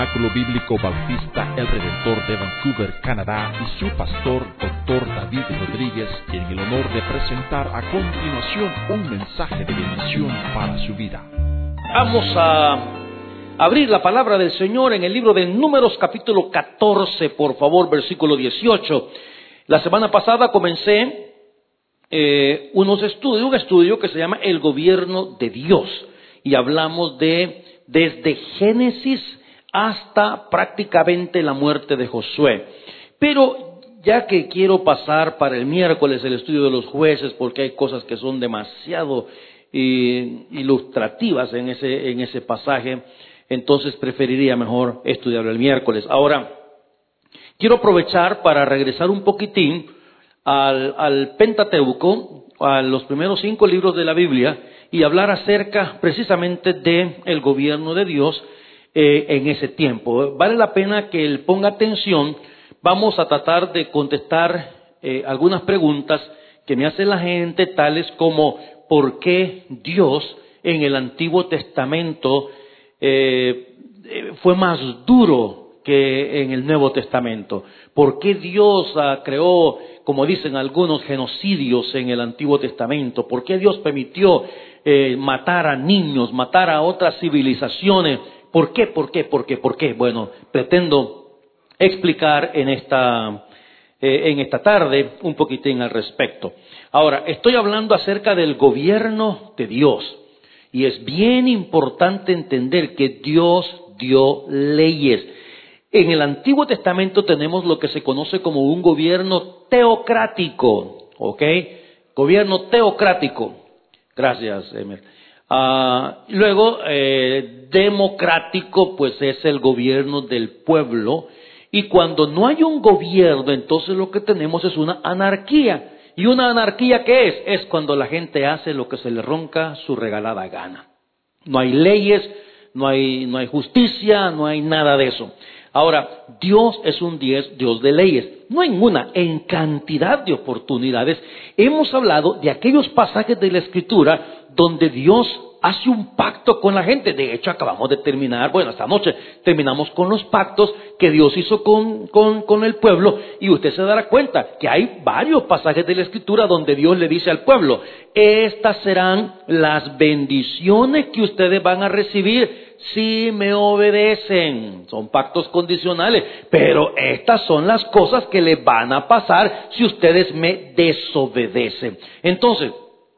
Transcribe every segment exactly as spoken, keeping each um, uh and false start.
Tabernáculo Bíblico Bautista El Redentor de Vancouver, Canadá, y su pastor, doctor David Rodríguez, en el honor de presentar a continuación un mensaje de bendición para su vida. Vamos a abrir la palabra del Señor en el libro de Números, capítulo catorce, por favor, versículo dieciocho. La semana pasada comencé eh, unos estudios, un estudio que se llama El Gobierno de Dios, y hablamos de desde Génesis hasta prácticamente la muerte de Josué. Pero ya que quiero pasar para el miércoles el estudio de los jueces, porque hay cosas que son demasiado eh, ilustrativas en ese, en ese pasaje, entonces preferiría mejor estudiarlo el miércoles. Ahora, quiero aprovechar para regresar un poquitín al, al Pentateuco, a los primeros cinco libros de la Biblia, y hablar acerca precisamente del gobierno de Dios eh, en ese tiempo. Vale la pena que él ponga atención. Vamos a tratar de contestar eh, algunas preguntas que me hace la gente, tales como ¿por qué Dios en el Antiguo Testamento eh, fue más duro que en el Nuevo Testamento? ¿Por qué Dios uh, creó, como dicen algunos, genocidios en el Antiguo Testamento? ¿Por qué Dios permitió eh, matar a niños, matar a otras civilizaciones? ¿Por qué? ¿Por qué? ¿Por qué? ¿Por qué? Bueno, pretendo explicar en esta, eh, en esta tarde un poquitín al respecto. Ahora, estoy hablando acerca del gobierno de Dios, y es bien importante entender que Dios dio leyes. En el Antiguo Testamento tenemos lo que se conoce como un gobierno teocrático, ¿ok? Gobierno teocrático. Gracias, Emer. Uh, luego, eh, democrático, pues es el gobierno del pueblo. Y cuando no hay un gobierno, entonces lo que tenemos es una anarquía. ¿Y una anarquía qué es? Es cuando la gente hace lo que se le ronca su regalada gana. No hay leyes, no hay, no hay justicia, no hay nada de eso. Ahora, Dios es un Dios, Dios de leyes, no en una, en cantidad de oportunidades. Hemos hablado de aquellos pasajes de la Escritura donde Dios hace un pacto con la gente. De hecho, acabamos de terminar, bueno, esta noche terminamos con los pactos que Dios hizo con, con, con el pueblo, y usted se dará cuenta que hay varios pasajes de la Escritura donde Dios le dice al pueblo: estas serán las bendiciones que ustedes van a recibir si me obedecen. Son pactos condicionales, pero estas son las cosas que les van a pasar si ustedes me desobedecen. Entonces,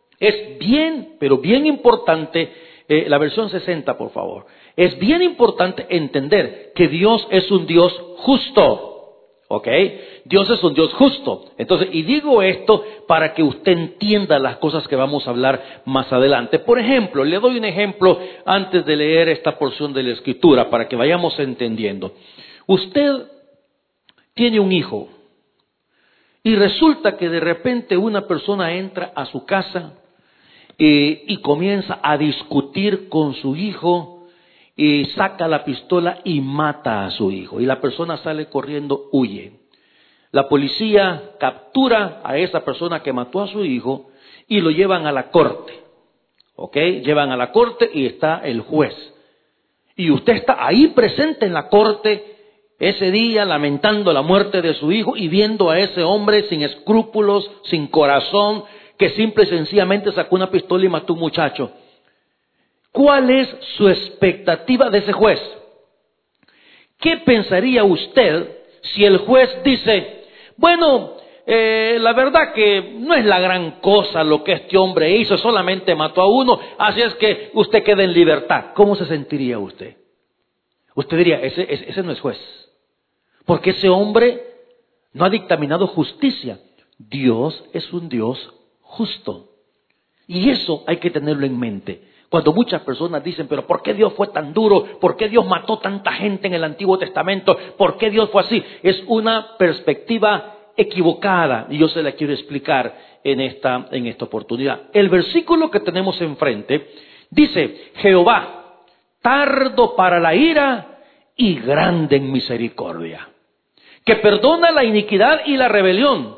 es bien, pero bien importante, eh, la versión sesenta, por favor. Es bien importante entender que Dios es un Dios justo. ¿Ok? Dios es un Dios justo. Entonces, y digo esto para que usted entienda las cosas que vamos a hablar más adelante. Por ejemplo, le doy un ejemplo antes de leer esta porción de la Escritura para que vayamos entendiendo. Usted tiene un hijo y resulta que de repente una persona entra a su casa eh, y comienza a discutir con su hijo, y saca la pistola y mata a su hijo, y la persona sale corriendo, huye. La policía captura a esa persona que mató a su hijo y lo llevan a la corte, ¿ok? Llevan a la corte y está el juez. Y usted está ahí presente en la corte ese día lamentando la muerte de su hijo y viendo a ese hombre sin escrúpulos, sin corazón, que simple y sencillamente sacó una pistola y mató a un muchacho. ¿Cuál es su expectativa de ese juez? ¿Qué pensaría usted si el juez dice: bueno, eh, la verdad que no es la gran cosa lo que este hombre hizo, solamente mató a uno, así es que usted queda en libertad? ¿Cómo se sentiría usted? Usted diría: ese, ese, ese no es juez, porque ese hombre no ha dictaminado justicia. Dios es un Dios justo, y eso hay que tenerlo en mente. Cuando muchas personas dicen: pero ¿por qué Dios fue tan duro? ¿Por qué Dios mató tanta gente en el Antiguo Testamento? ¿Por qué Dios fue así? Es una perspectiva equivocada, y yo se la quiero explicar en esta, en esta oportunidad. El versículo que tenemos enfrente dice: Jehová, tardo para la ira y grande en misericordia, que perdona la iniquidad y la rebelión.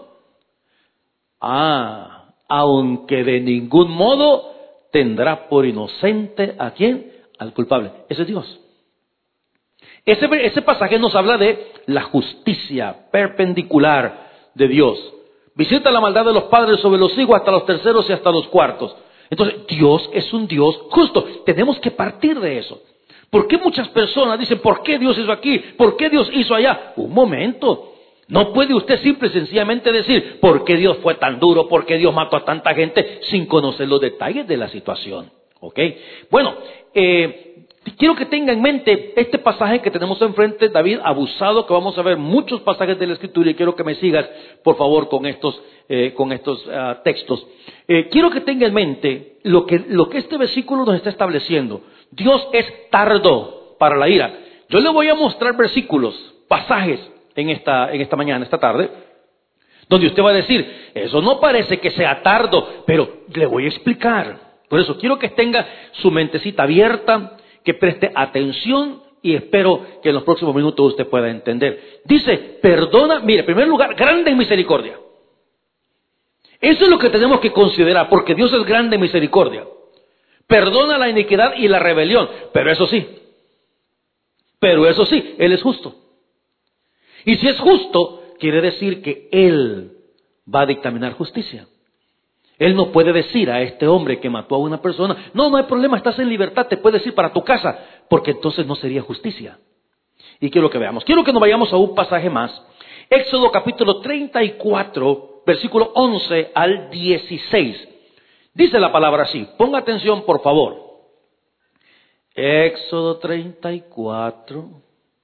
Ah, aunque de ningún modo tendrá por inocente ¿a quién? Al culpable. Ese es Dios. Ese, ese pasaje nos habla de la justicia perpendicular de Dios. Visita la maldad de los padres sobre los hijos hasta los terceros y hasta los cuartos. Entonces, Dios es un Dios justo. Tenemos que partir de eso. ¿Por qué muchas personas dicen, ¿por qué Dios hizo aquí? ¿Por qué Dios hizo allá? Un momento. No puede usted simple y sencillamente decir, ¿por qué Dios fue tan duro? ¿Por qué Dios mató a tanta gente? Sin conocer los detalles de la situación. ¿Ok? Bueno, eh, quiero que tenga en mente este pasaje que tenemos enfrente, David abusado, que vamos a ver muchos pasajes de la Escritura, y quiero que me sigas, por favor, con estos, eh, con estos uh, textos. Eh, quiero que tenga en mente lo que, lo que este versículo nos está estableciendo. Dios es tardo para la ira. Yo le voy a mostrar versículos, pasajes en esta, en esta mañana, esta tarde, donde usted va a decir, eso no parece que sea tardo, pero le voy a explicar. Por eso quiero que tenga su mentecita abierta, que preste atención, y espero que en los próximos minutos usted pueda entender. Dice, perdona, mire, en primer lugar, grande en misericordia. Eso es lo que tenemos que considerar, porque Dios es grande en misericordia. Perdona la iniquidad y la rebelión, pero eso sí, pero eso sí, Él es justo. Y si es justo, quiere decir que Él va a dictaminar justicia. Él no puede decir a este hombre que mató a una persona, no, no hay problema, estás en libertad, te puedes ir para tu casa, porque entonces no sería justicia. Y quiero que veamos, quiero que nos vayamos a un pasaje más. Éxodo capítulo treinta y cuatro, versículo once al dieciséis. Dice la palabra así, ponga atención por favor. Éxodo treinta y cuatro,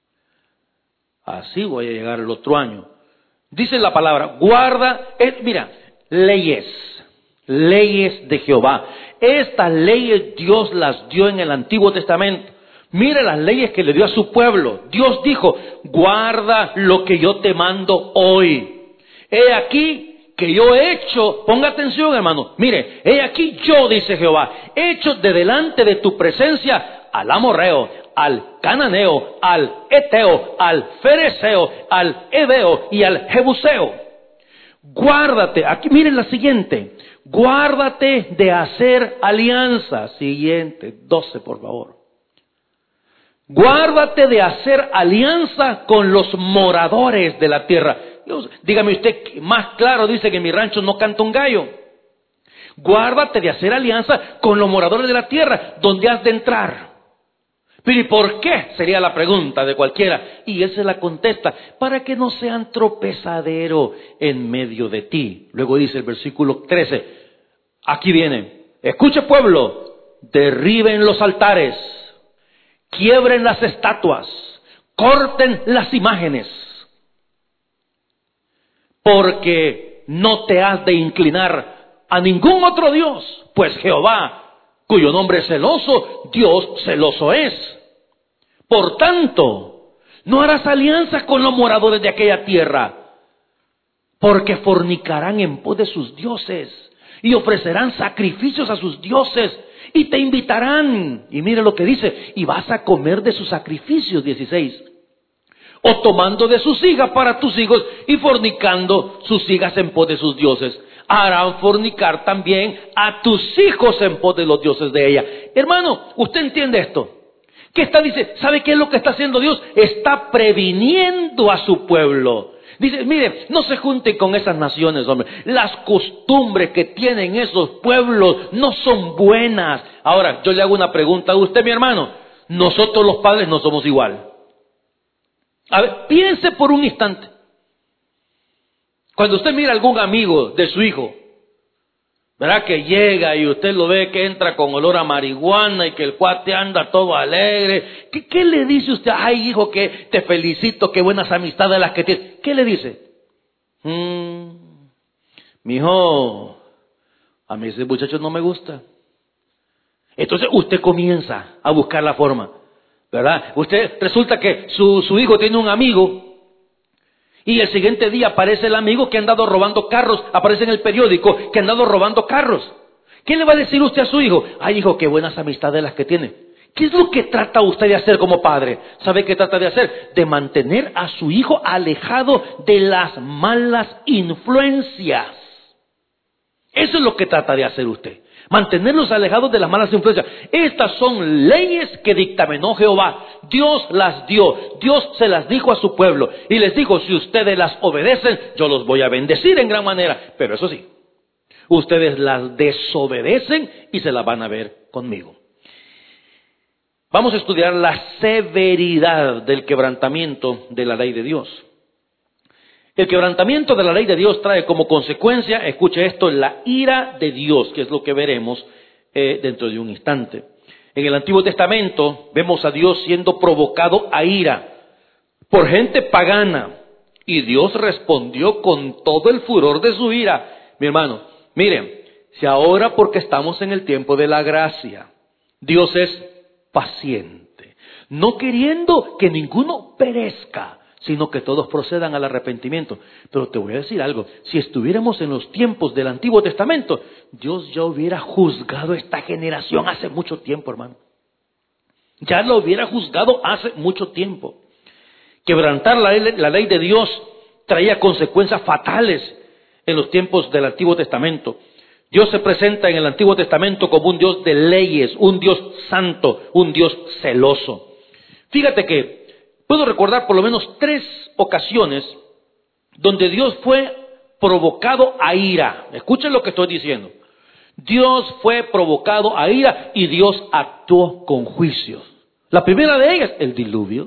así voy a llegar el otro año. Dice la palabra, guarda, eh, mira, leyes, leyes de Jehová. Estas leyes Dios las dio en el Antiguo Testamento. Mire las leyes que le dio a su pueblo. Dios dijo, guarda lo que yo te mando hoy. He aquí que yo he hecho, ponga atención hermano, mire, he aquí yo, dice Jehová, he hecho de delante de tu presencia al amorreo, al cananeo, al eteo, al fereceo, al heveo y al jebuseo. Guárdate, aquí miren la siguiente, guárdate de hacer alianza. Siguiente, doce por favor. Guárdate de hacer alianza con los moradores de la tierra. Dios, dígame usted, más claro dice que en mi rancho no canta un gallo. Guárdate de hacer alianza con los moradores de la tierra, donde has de entrar. Pero ¿y por qué? Sería la pregunta de cualquiera. Y él se la contesta, para que no sean tropezadero en medio de ti. Luego dice el versículo trece, aquí viene, escuche pueblo, derriben los altares, quiebren las estatuas, corten las imágenes, porque no te has de inclinar a ningún otro Dios, pues Jehová, cuyo nombre es celoso, Dios celoso es. Por tanto, no harás alianza con los moradores de aquella tierra, porque fornicarán en pos de sus dioses y ofrecerán sacrificios a sus dioses y te invitarán. Y mire lo que dice, y vas a comer de sus sacrificios, dieciséis. O tomando de sus hijas para tus hijos y fornicando sus hijas en pos de sus dioses. Harán fornicar también a tus hijos en pos de los dioses de ella. Hermano, ¿usted entiende esto? ¿Qué está? Dice, ¿sabe qué es lo que está haciendo Dios? Está previniendo a su pueblo. Dice, mire, no se junten con esas naciones, hombre. Las costumbres que tienen esos pueblos no son buenas. Ahora, yo le hago una pregunta a usted, mi hermano. Nosotros los padres no somos igual. A ver, piense por un instante. Cuando usted mira a algún amigo de su hijo, ¿verdad? Que llega y usted lo ve que entra con olor a marihuana y que el cuate anda todo alegre. ¿Qué, qué le dice usted? Ay, hijo, que te felicito, qué buenas amistades las que tienes. ¿Qué le dice? Mm, mijo, a mí ese muchacho no me gusta. Entonces usted comienza a buscar la forma, ¿verdad? Usted resulta que su, su hijo tiene un amigo. Y el siguiente día aparece el amigo que ha andado robando carros, aparece en el periódico que ha andado robando carros. ¿Qué le va a decir usted a su hijo? Ay, hijo, qué buenas amistades las que tiene. ¿Qué es lo que trata usted de hacer como padre? ¿Sabe qué trata de hacer? De mantener a su hijo alejado de las malas influencias. Eso es lo que trata de hacer usted. Mantenerlos alejados de las malas influencias. Estas son leyes que dictaminó Jehová. Dios las dio. Dios se las dijo a su pueblo. Y les dijo, si ustedes las obedecen, yo los voy a bendecir en gran manera. Pero eso sí, ustedes las desobedecen y se las van a ver conmigo. Vamos a estudiar la severidad del quebrantamiento de la ley de Dios. El quebrantamiento de la ley de Dios trae como consecuencia, escuche esto, la ira de Dios, que es lo que veremos eh, dentro de un instante. En el Antiguo Testamento vemos a Dios siendo provocado a ira por gente pagana, y Dios respondió con todo el furor de su ira. Mi hermano, miren, si ahora porque estamos en el tiempo de la gracia, Dios es paciente, no queriendo que ninguno perezca, sino que todos procedan al arrepentimiento. Pero te voy a decir algo, si estuviéramos en los tiempos del Antiguo Testamento, Dios ya hubiera juzgado a esta generación hace mucho tiempo, hermano. Ya lo hubiera juzgado hace mucho tiempo. Quebrantar la ley, la ley de Dios traía consecuencias fatales en los tiempos del Antiguo Testamento. Dios se presenta en el Antiguo Testamento como un Dios de leyes, un Dios santo, un Dios celoso. Fíjate que puedo recordar por lo menos tres ocasiones donde Dios fue provocado a ira. Escuchen lo que estoy diciendo. Dios fue provocado a ira y Dios actuó con juicios. La primera de ellas, el diluvio.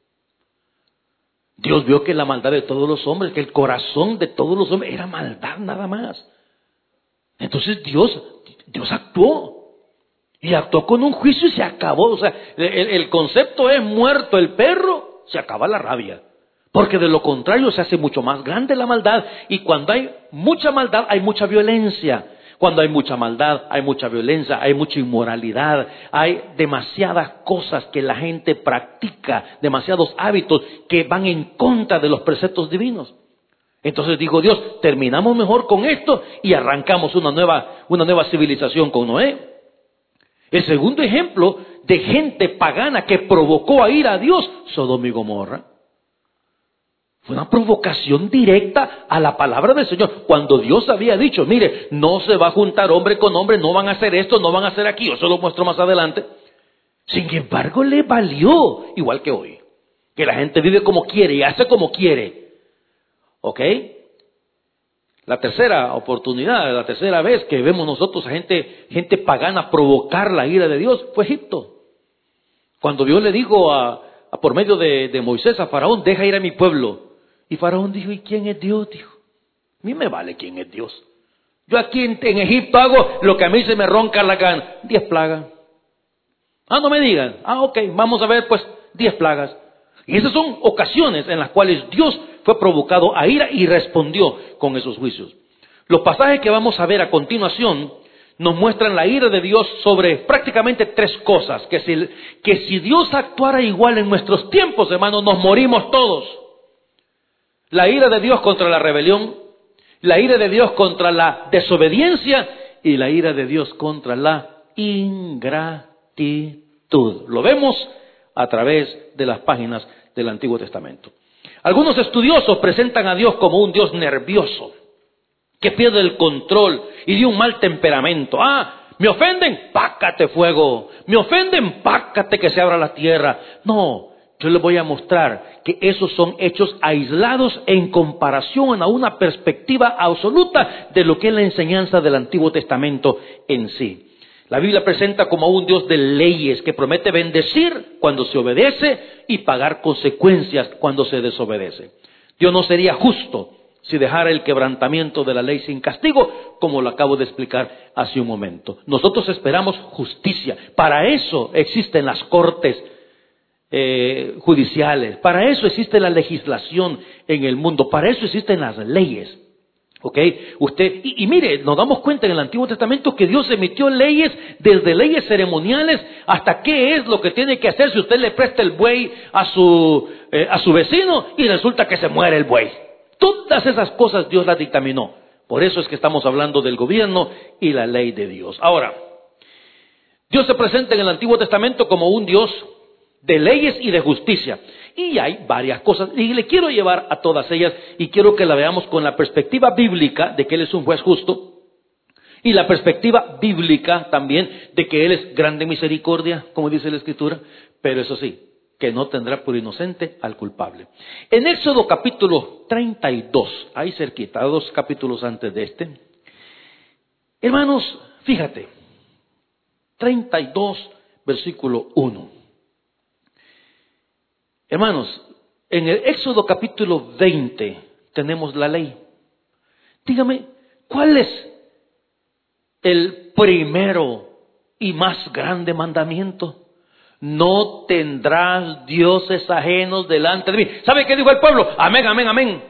Dios vio que la maldad de todos los hombres, que el corazón de todos los hombres era maldad nada más. Entonces Dios, Dios actuó. Y actuó con un juicio y se acabó. O sea, el, el concepto es muerto el perro, se acaba la rabia. Porque de lo contrario se hace mucho más grande la maldad. Y cuando hay mucha maldad, hay mucha violencia. Cuando hay mucha maldad, hay mucha violencia, hay mucha inmoralidad. Hay demasiadas cosas que la gente practica, demasiados hábitos que van en contra de los preceptos divinos. Entonces dijo Dios, terminamos mejor con esto y arrancamos una nueva, una nueva civilización con Noé. El segundo ejemplo de gente pagana que provocó a ir a Dios, Sodoma y Gomorra. Fue una provocación directa a la palabra del Señor. Cuando Dios había dicho, mire, no se va a juntar hombre con hombre, no van a hacer esto, no van a hacer aquí. Yo se lo muestro más adelante. Sin embargo, le valió, igual que hoy, que la gente vive como quiere y hace como quiere. ¿Ok? La tercera oportunidad, la tercera vez que vemos nosotros a gente, gente pagana provocar la ira de Dios fue Egipto. Cuando Dios le dijo a, a por medio de, de Moisés a Faraón, deja ir a mi pueblo. Y Faraón dijo, ¿y quién es Dios? Dijo, a mí me vale quién es Dios. Yo aquí en, en Egipto hago lo que a mí se me ronca la gana. Diez plagas. Ah, no me digan. Ah, ok, vamos a ver pues diez plagas. Y esas son ocasiones en las cuales Dios fue provocado a ira y respondió con esos juicios. Los pasajes que vamos a ver a continuación nos muestran la ira de Dios sobre prácticamente tres cosas. Que si, que si Dios actuara igual en nuestros tiempos, hermanos, nos morimos todos. La ira de Dios contra la rebelión, la ira de Dios contra la desobediencia y la ira de Dios contra la ingratitud. Lo vemos a través de las páginas del Antiguo Testamento. Algunos estudiosos presentan a Dios como un Dios nervioso, que pierde el control y de un mal temperamento. Ah, me ofenden, pácate fuego. Me ofenden, pácate que se abra la tierra. No, yo les voy a mostrar que esos son hechos aislados en comparación a una perspectiva absoluta de lo que es la enseñanza del Antiguo Testamento en sí. La Biblia presenta como un Dios de leyes que promete bendecir cuando se obedece y pagar consecuencias cuando se desobedece. Dios no sería justo si dejara el quebrantamiento de la ley sin castigo, como lo acabo de explicar hace un momento. Nosotros esperamos justicia. Para eso existen las cortes eh, judiciales. Para eso existe la legislación en el mundo. Para eso existen las leyes. ¿Ok? Usted, y, y mire, nos damos cuenta en el Antiguo Testamento que Dios emitió leyes, desde leyes ceremoniales hasta qué es lo que tiene que hacer si usted le presta el buey a su, eh, a su vecino y resulta que se muere el buey. Todas esas cosas Dios las dictaminó. Por eso es que estamos hablando del gobierno y la ley de Dios. Ahora, Dios se presenta en el Antiguo Testamento como un Dios de leyes y de justicia. Y hay varias cosas, y le quiero llevar a todas ellas, y quiero que la veamos con la perspectiva bíblica de que Él es un juez justo, Y la perspectiva bíblica también de que Él es grande misericordia, como dice la Escritura, pero eso sí, que no tendrá por inocente al culpable. En Éxodo capítulo treinta y dos, ahí cerquita, dos capítulos antes de este, hermanos, fíjate, treinta y dos, versículo uno. Hermanos, en el Éxodo capítulo veinte tenemos la ley. Dígame, ¿cuál es el primero y más grande mandamiento? No tendrás dioses ajenos delante de mí. ¿Sabe qué dijo el pueblo? Amén, amén, amén.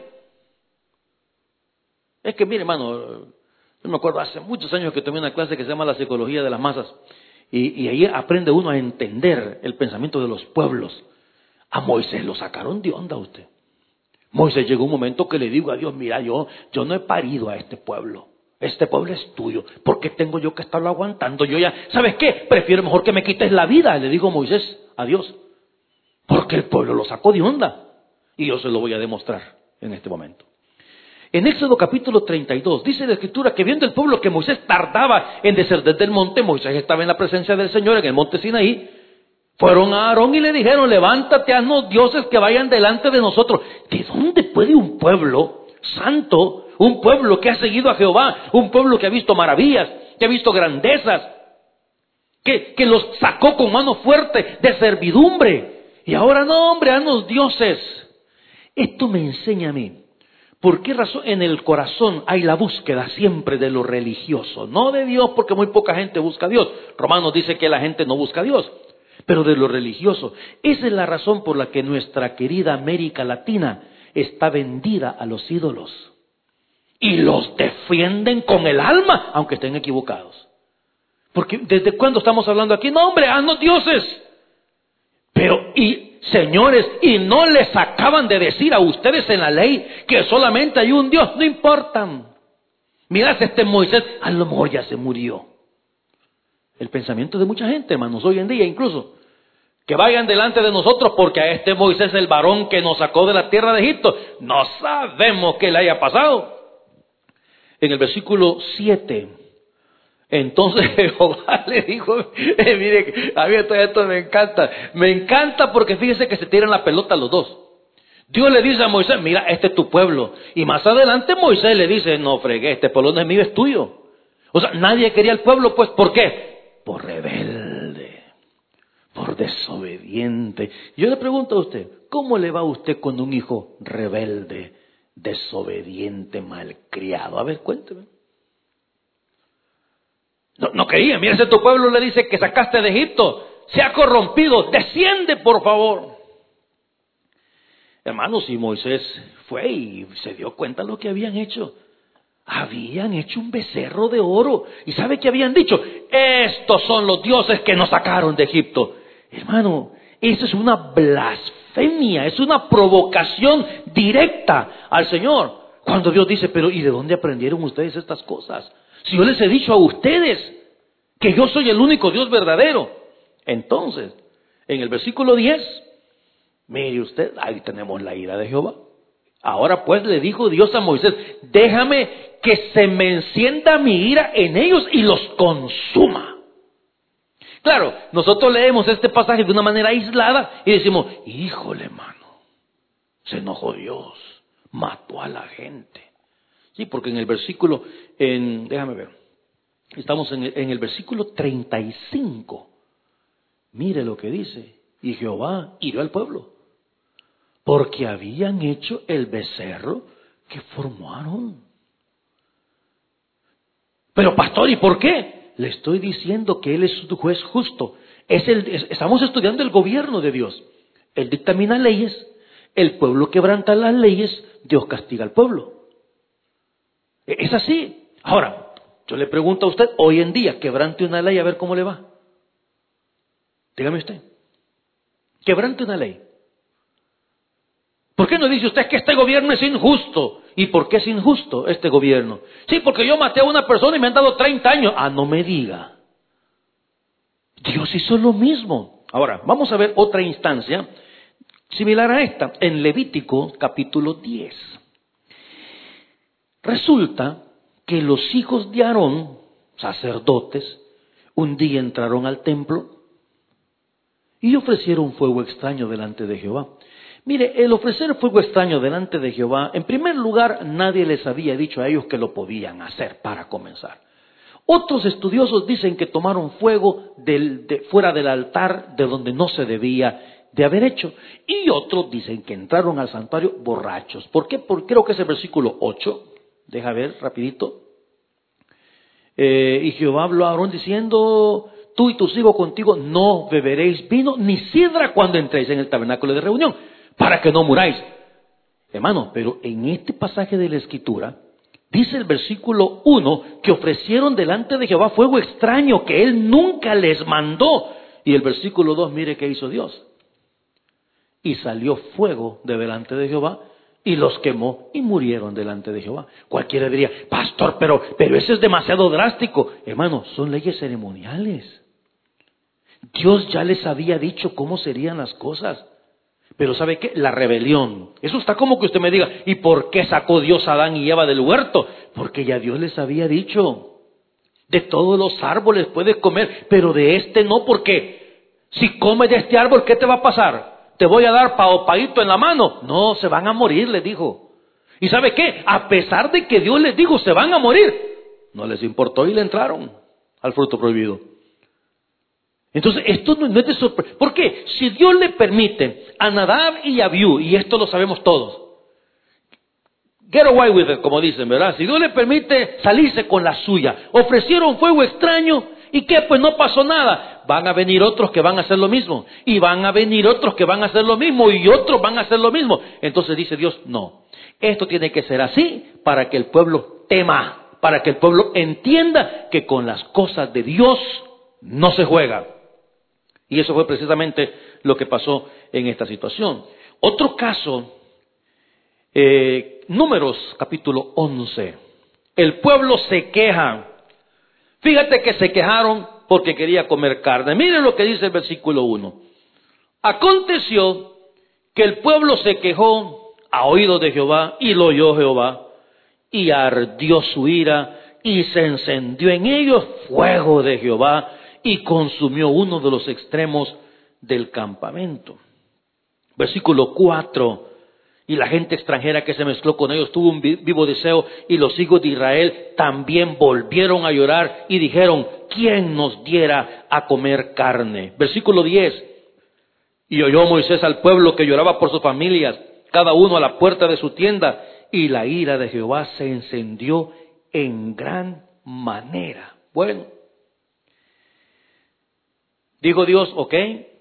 Es que mire, hermano, yo me acuerdo hace muchos años que tomé una clase que se llama la psicología de las masas. Y, y ahí aprende uno a entender el pensamiento de los pueblos. A Moisés lo sacaron de onda usted. Moisés llegó un momento que le digo a Dios, mira, yo, yo no he parido a este pueblo. Este pueblo es tuyo. ¿Por qué tengo yo que estarlo aguantando? Yo ya, ¿sabes qué? Prefiero mejor que me quites la vida, le dijo Moisés a Dios. Porque el pueblo lo sacó de onda. Y yo se lo voy a demostrar en este momento. En Éxodo capítulo treinta y dos, dice la Escritura que viendo el pueblo que Moisés tardaba en descender del monte, Moisés estaba en la presencia del Señor en el monte Sinaí, fueron a Aarón y le dijeron, levántate, haznos dioses que vayan delante de nosotros. ¿De dónde puede un pueblo santo, un pueblo que ha seguido a Jehová, un pueblo que ha visto maravillas, que ha visto grandezas, que, que los sacó con mano fuerte de servidumbre? Y ahora no, hombre, haznos dioses. Esto me enseña a mí, ¿por qué razón en el corazón hay la búsqueda siempre de lo religioso? No de Dios, porque muy poca gente busca a Dios. Romanos dice que la gente no busca a Dios, pero de lo religioso. Esa es la razón por la que nuestra querida América Latina está vendida a los ídolos. Y los defienden con el alma, aunque estén equivocados. Porque ¿desde cuándo estamos hablando aquí? No, hombre, haznos dioses. Pero, y señores, y no les acaban de decir a ustedes en la ley que solamente hay un Dios, no importan. Mirad, este Moisés, a lo mejor ya se murió. El pensamiento de mucha gente, hermanos, hoy en día incluso, que vayan delante de nosotros porque a este Moisés es el varón que nos sacó de la tierra de Egipto. No sabemos qué le haya pasado. En el versículo siete, entonces Jehová le dijo, eh, mire, a mí esto, esto me encanta, me encanta porque fíjese que se tiran la pelota los dos. Dios le dice a Moisés, mira, este es tu pueblo. Y más adelante Moisés le dice, no fregué, este pueblo no es mío, es tuyo. O sea, nadie quería el pueblo, pues, ¿por qué? Por rebelde, por desobediente. Yo le pregunto a usted, ¿cómo le va a usted con un hijo rebelde, desobediente, malcriado? A ver, cuénteme. No, no quería, mira, ese tu pueblo, le dice que sacaste de Egipto, se ha corrompido, desciende por favor. Hermanos, y Moisés fue y se dio cuenta de lo que habían hecho. Habían hecho un becerro de oro. ¿Y sabe qué habían dicho? Estos son los dioses que nos sacaron de Egipto. Hermano, eso es una blasfemia, es una provocación directa al Señor. Cuando Dios dice, pero ¿y de dónde aprendieron ustedes estas cosas? Si yo les he dicho a ustedes que yo soy el único Dios verdadero. Entonces, en el versículo diez, mire usted, ahí tenemos la ira de Jehová. Ahora pues le dijo Dios a Moisés, déjame que se me encienda mi ira en ellos y los consuma. Claro, nosotros leemos este pasaje de una manera aislada y decimos, híjole, mano, se enojó Dios, mató a la gente. Sí, porque en el versículo, en, déjame ver, estamos en el, en el versículo treinta y cinco. Mire lo que dice, y Jehová hirió al pueblo, porque habían hecho el becerro que formaron. Pero pastor, ¿y por qué? Le estoy diciendo que Él es un juez justo. Es el, es, estamos estudiando el gobierno de Dios. Él dictamina leyes, el pueblo quebranta las leyes, Dios castiga al pueblo. Es así. Ahora, yo le pregunto a usted, hoy en día, quebrante una ley, a ver cómo le va. Dígame usted. Quebrante una ley. ¿Por qué no dice usted que este gobierno es injusto? ¿Y por qué es injusto este gobierno? Sí, porque yo maté a una persona y me han dado treinta años. Ah, no me diga. Dios hizo lo mismo. Ahora, vamos a ver otra instancia similar a esta, en Levítico capítulo diez. Resulta que los hijos de Aarón sacerdotes, un día entraron al templo y ofrecieron fuego extraño delante de Jehová. Mire, el ofrecer fuego extraño delante de Jehová, en primer lugar, nadie les había dicho a ellos que lo podían hacer para comenzar. Otros estudiosos dicen que tomaron fuego del, de, fuera del altar de donde no se debía de haber hecho. Y otros dicen que entraron al santuario borrachos. ¿Por qué? Porque creo que es el versículo ocho. Deja ver rapidito. Eh, y Jehová habló a Aarón diciendo: tú y tus hijos contigo no beberéis vino ni sidra cuando entréis en el tabernáculo de reunión, para que no muráis. Hermano, pero en este pasaje de la Escritura, dice el versículo uno, que ofrecieron delante de Jehová fuego extraño que Él nunca les mandó. Y el versículo dos, mire qué hizo Dios. Y salió fuego de delante de Jehová y los quemó y murieron delante de Jehová. Cualquiera diría: pastor, pero, pero eso es demasiado drástico. Hermano, son leyes ceremoniales. Dios ya les había dicho cómo serían las cosas. Pero ¿sabe qué? La rebelión. Eso está como que usted me diga: ¿y por qué sacó Dios a Adán y Eva del huerto? Porque ya Dios les había dicho: de todos los árboles puedes comer, pero de este no, porque si comes de este árbol, ¿qué te va a pasar? ¿Te voy a dar paopaíto en la mano? No, se van a morir, les dijo. ¿Y sabe qué? A pesar de que Dios les dijo se van a morir, no les importó y le entraron al fruto prohibido. Entonces, esto no, no es de sorpresa. ¿Por qué? Si Dios le permite a Nadab y a Abiú, y esto lo sabemos todos, get away with it, como dicen, ¿verdad? Si Dios le permite salirse con la suya, ofrecieron fuego extraño, ¿y qué? Pues no pasó nada. Van a venir otros que van a hacer lo mismo, y van a venir otros que van a hacer lo mismo, y otros van a hacer lo mismo. Entonces dice Dios: no, esto tiene que ser así para que el pueblo tema, para que el pueblo entienda que con las cosas de Dios no se juega. Y eso fue precisamente lo que pasó en esta situación. Otro caso, eh, Números capítulo once. El pueblo se queja. Fíjate que se quejaron porque quería comer carne. Miren lo que dice el versículo uno. Aconteció que el pueblo se quejó a oídos de Jehová, y lo oyó Jehová, y ardió su ira, y se encendió en ellos fuego de Jehová, y consumió uno de los extremos del campamento. Versículo cuatro. Y la gente extranjera que se mezcló con ellos tuvo un vivo deseo, y los hijos de Israel también volvieron a llorar y dijeron: ¿quién nos diera a comer carne? Versículo diez. Y oyó Moisés al pueblo que lloraba por sus familias, cada uno a la puerta de su tienda, y la ira de Jehová se encendió en gran manera. Bueno, dijo Dios: ok,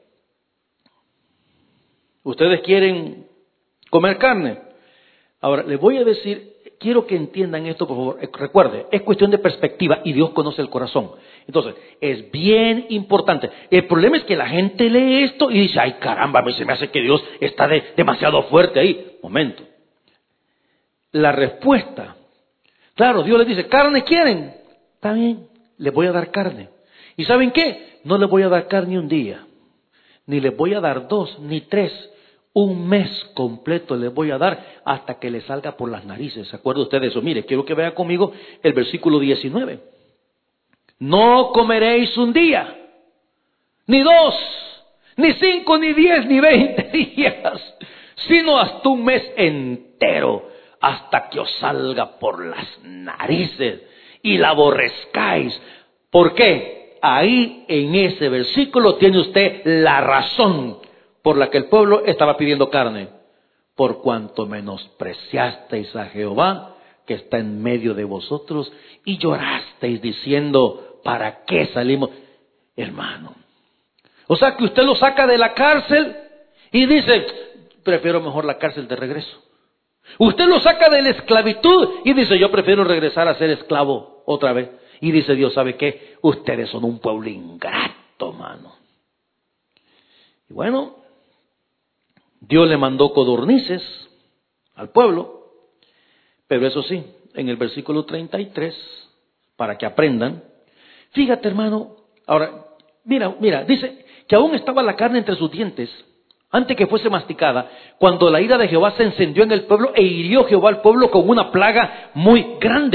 ustedes quieren comer carne. Ahora, les voy a decir, quiero que entiendan esto, por favor. Recuerde, es cuestión de perspectiva y Dios conoce el corazón. Entonces, es bien importante. El problema es que la gente lee esto y dice: ay, caramba, a mí se me hace que Dios está de, demasiado fuerte ahí. Momento. La respuesta, claro, Dios les dice: ¿carne quieren? Está bien, les voy a dar carne. ¿Y saben qué? No les voy a dar carne un día, ni les voy a dar dos, ni tres. Un mes completo les voy a dar hasta que les salga por las narices. ¿Se acuerda usted de eso? Mire, quiero que vea conmigo el versículo diecinueve. No comeréis un día, ni dos, ni cinco, ni diez, ni veinte días, sino hasta un mes entero, hasta que os salga por las narices y la aborrezcáis. ¿Por qué? Ahí en ese versículo tiene usted la razón por la que el pueblo estaba pidiendo carne. Por cuanto menospreciasteis a Jehová, que está en medio de vosotros, y llorasteis diciendo: ¿para qué salimos? Hermano, o sea que usted lo saca de la cárcel y dice: prefiero mejor la cárcel de regreso. Usted lo saca de la esclavitud y dice: yo prefiero regresar a ser esclavo otra vez. Y dice Dios: ¿sabe qué? Ustedes son un pueblo ingrato, mano. Y bueno, Dios le mandó codornices al pueblo, pero eso sí, en el versículo treinta y tres, para que aprendan, fíjate, hermano, ahora, mira, mira, dice que aún estaba la carne entre sus dientes, antes que fuese masticada, cuando la ira de Jehová se encendió en el pueblo, e hirió Jehová al pueblo con una plaga muy grande.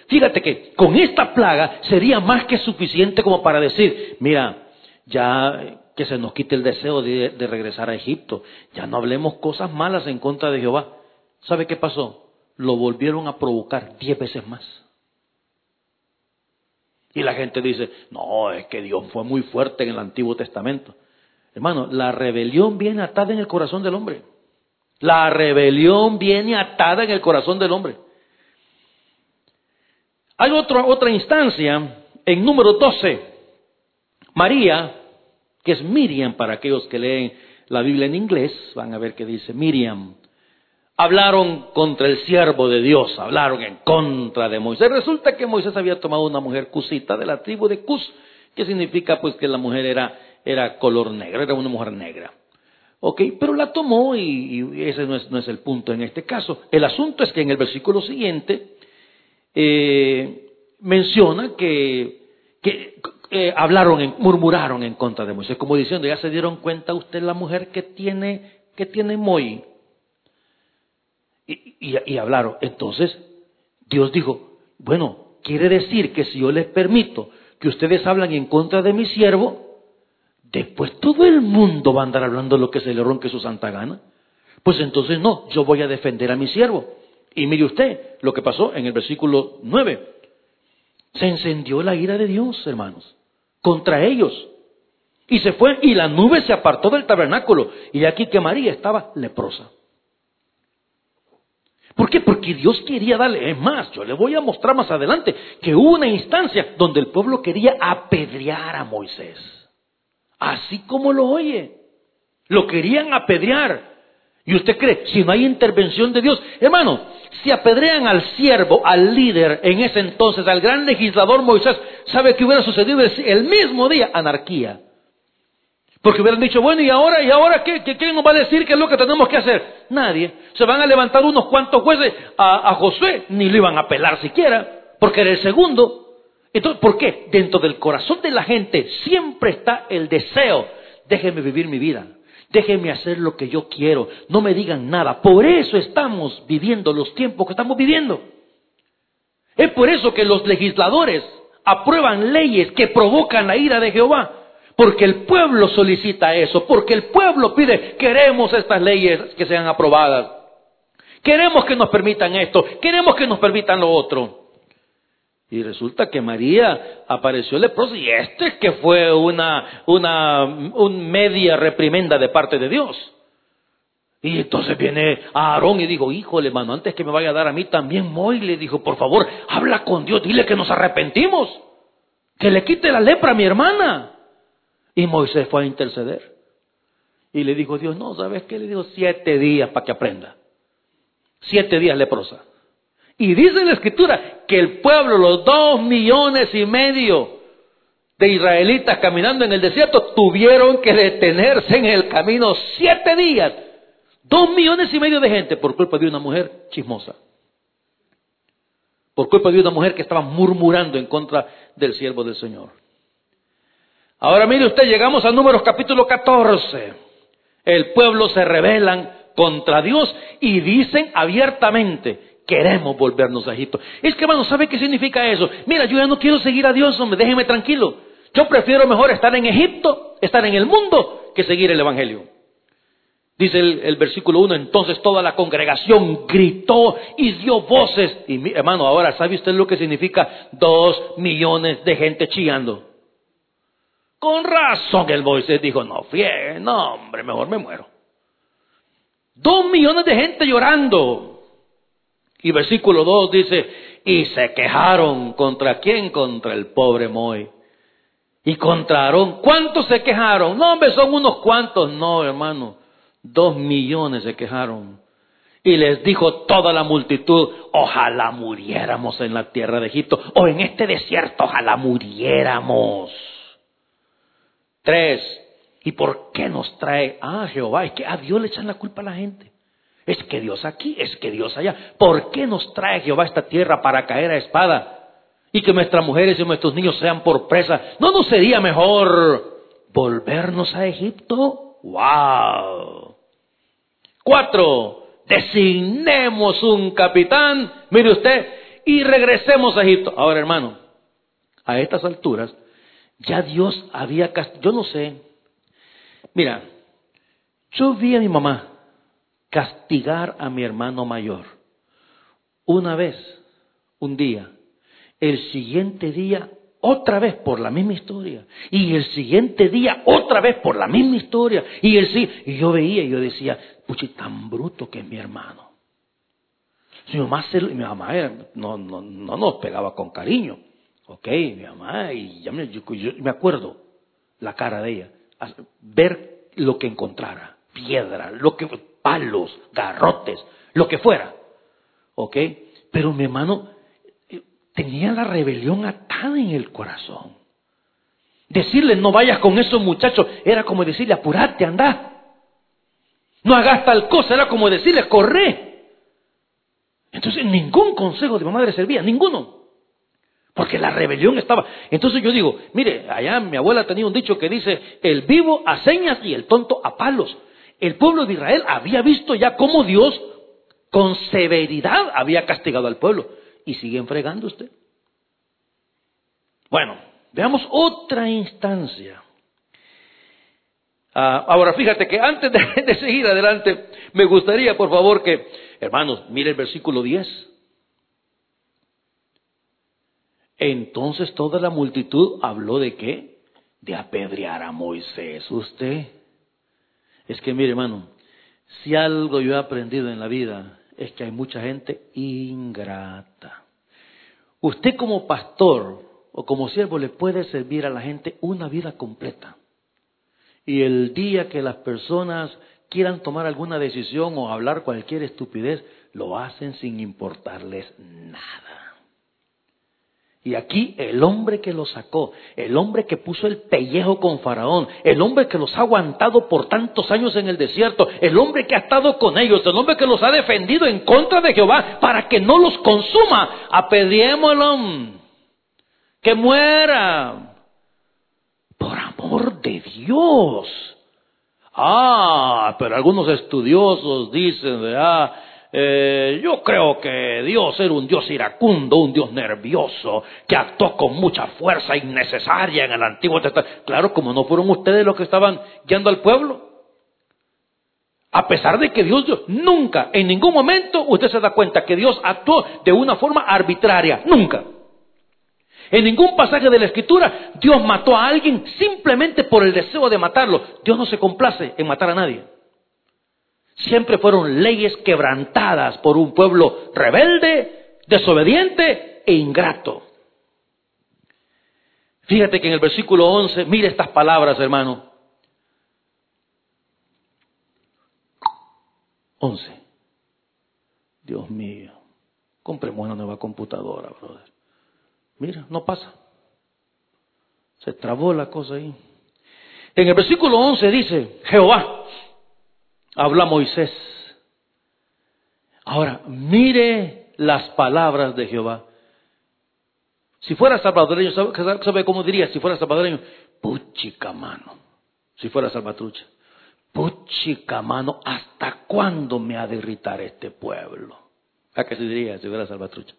Fíjate que con esta plaga sería más que suficiente como para decir, mira, ya que se nos quite el deseo de, de regresar a Egipto, ya no hablemos cosas malas en contra de Jehová. ¿Sabe qué pasó? Lo volvieron a provocar diez veces más. Y la gente dice, no, es que Dios fue muy fuerte en el Antiguo Testamento. Hermano, la rebelión viene atada en el corazón del hombre. La rebelión viene atada en el corazón del hombre. Hay otra, otra instancia, en número doce, María, que es Miriam para aquellos que leen la Biblia en inglés, van a ver que dice Miriam. Hablaron contra el siervo de Dios, hablaron en contra de Moisés. Resulta que Moisés había tomado una mujer cusita de la tribu de Cus, que significa pues que la mujer era, era color negro, era una mujer negra. Ok, pero la tomó y, y ese no es, no es el punto en este caso. El asunto es que en el versículo siguiente eh, menciona que, que eh, hablaron, en, murmuraron en contra de Moisés, como diciendo, ya se dieron cuenta usted la mujer que tiene, que tiene Moi. Y, y, y hablaron. Entonces Dios dijo, bueno, quiere decir que si yo les permito que ustedes hablan en contra de mi siervo, después todo el mundo va a andar hablando lo que se le ronque su santa gana. Pues entonces no, yo voy a defender a mi siervo. Y mire usted lo que pasó en el versículo nueve. Se encendió la ira de Dios, hermanos, contra ellos. Y se fue y la nube se apartó del tabernáculo. Y aquí que María estaba leprosa. ¿Por qué? Porque Dios quería darle, es más, yo le voy a mostrar más adelante, que hubo una instancia donde el pueblo quería apedrear a Moisés. Así como lo oye, lo querían apedrear. ¿Y usted cree? Si no hay intervención de Dios, hermano, si apedrean al siervo, al líder, en ese entonces, al gran legislador Moisés, ¿sabe qué hubiera sucedido el mismo día? Anarquía. Porque hubieran dicho, bueno, ¿y ahora? ¿Y ahora qué? ¿Quién nos va a decir qué es lo que tenemos que hacer? Nadie. Se van a levantar unos cuantos jueces a, a Josué, ni lo iban a apelar siquiera, porque era el segundo. Entonces, ¿por qué? Dentro del corazón de la gente siempre está el deseo, déjenme vivir mi vida, déjenme hacer lo que yo quiero, no me digan nada. Por eso estamos viviendo los tiempos que estamos viviendo. Es por eso que los legisladores aprueban leyes que provocan la ira de Jehová. Porque el pueblo solicita eso, porque el pueblo pide, queremos estas leyes que sean aprobadas. Queremos que nos permitan esto, queremos que nos permitan lo otro. Y resulta que María apareció leprosa y este es que fue una, una un media reprimenda de parte de Dios. Y entonces viene Aarón y dijo, híjole, hermano, antes que me vaya a dar a mí también Moi, le dijo, por favor, habla con Dios, dile que nos arrepentimos, que le quite la lepra a mi hermana. Y Moisés fue a interceder. Y le dijo Dios, no, ¿sabes qué? Le dijo siete días para que aprenda. Siete días leprosa. Y dice la Escritura que el pueblo, los dos millones y medio de israelitas caminando en el desierto, tuvieron que detenerse en el camino siete días. Dos millones y medio de gente por culpa de una mujer chismosa. Por culpa de una mujer que estaba murmurando en contra del siervo del Señor. Ahora mire usted, llegamos a Números capítulo catorce. El pueblo se rebelan contra Dios y dicen abiertamente, queremos volvernos a Egipto. Es que, hermano, ¿sabe qué significa eso? Mira, yo ya no quiero seguir a Dios, hombre, déjeme tranquilo. Yo prefiero mejor estar en Egipto, estar en el mundo, que seguir el Evangelio. Dice el, el versículo uno, entonces toda la congregación gritó y dio voces. Y hermano, ahora, ¿sabe usted lo que significa dos millones de gente chillando? Con razón el Moisés dijo, no friegue, no hombre, mejor me muero. Dos millones de gente llorando. Y versículo dos dice, y se quejaron, ¿contra quién? Contra el pobre Moi. Y contra Aarón. ¿Cuántos se quejaron? No hombre, son unos cuantos. No, hermano, dos millones se quejaron. Y les dijo toda la multitud, ojalá muriéramos en la tierra de Egipto, o en este desierto, ojalá muriéramos. Tres, ¿y por qué nos trae? Ah, Jehová, es que a Dios le echan la culpa a la gente. Es que Dios aquí, es que Dios allá. ¿Por qué nos trae Jehová a esta tierra para caer a espada? Y que nuestras mujeres y nuestros niños sean por presa. ¿No nos sería mejor volvernos a Egipto? ¡Wow! Cuatro, designemos un capitán, mire usted, y regresemos a Egipto. Ahora, hermano, a estas alturas, ya Dios había castigado, yo no sé, mira, yo vi a mi mamá castigar a mi hermano mayor. Una vez, un día, el siguiente día, otra vez por la misma historia, y el siguiente día, otra vez por la misma historia, y el sí, y yo veía y yo decía, puchi, tan bruto que es mi hermano. Mi mamá, se, mi mamá era, no, no, no nos pegaba con cariño, ok, mi mamá, y ya me, yo, yo me acuerdo la cara de ella, ver lo que encontrara, piedra, lo que, palos, garrotes, lo que fuera, ok, pero mi hermano tenía la rebelión atada en el corazón. Decirle, no vayas con esos muchachos, era como decirle, apurate, anda. No hagas tal cosa, era como decirle, corre. Entonces, ningún consejo de mi madre servía, ninguno. Porque la rebelión estaba. Entonces yo digo, mire, allá mi abuela tenía un dicho que dice, el vivo a señas y el tonto a palos. El pueblo de Israel había visto ya cómo Dios con severidad había castigado al pueblo. Y siguen fregando usted. Bueno, veamos otra instancia. Ah, ahora fíjate que antes de, de seguir adelante, me gustaría por favor que, hermanos, mire el versículo diez. Entonces toda la multitud habló de qué? De apedrear a Moisés. Usted, es que mire hermano, si algo yo he aprendido en la vida, es que hay mucha gente ingrata. Usted como pastor o como siervo le puede servir a la gente una vida completa. Y el día que las personas quieran tomar alguna decisión o hablar cualquier estupidez, lo hacen sin importarles nada. Y aquí el hombre que los sacó, el hombre que puso el pellejo con Faraón, el hombre que los ha aguantado por tantos años en el desierto, el hombre que ha estado con ellos, el hombre que los ha defendido en contra de Jehová para que no los consuma, apedreémoslo, que muera, por amor de Dios. Ah, pero algunos estudiosos dicen, ah, Eh, yo creo que Dios era un Dios iracundo, un Dios nervioso, que actuó con mucha fuerza innecesaria en el Antiguo Testamento. Claro, como no fueron ustedes los que estaban guiando al pueblo. A pesar de que Dios, nunca, en ningún momento, usted se da cuenta que Dios actuó de una forma arbitraria. Nunca. En ningún pasaje de la Escritura, Dios mató a alguien simplemente por el deseo de matarlo. Dios no se complace en matar a nadie. Siempre fueron leyes quebrantadas por un pueblo rebelde, desobediente e ingrato. Fíjate que en el versículo once, mire estas palabras, hermano. once. Dios mío, compremos una nueva computadora, brother. Mira, no pasa. Se trabó la cosa ahí. En el versículo once dice, Jehová habla a Moisés. Ahora, mire las palabras de Jehová. Si fuera salvadoreño, ¿sabe, sabe cómo diría? Si fuera salvadoreño, puchica mano. Si fuera salvatrucha, puchica mano, ¿hasta cuándo me ha de irritar este pueblo? ¿A qué se diría si fuera salvatrucha?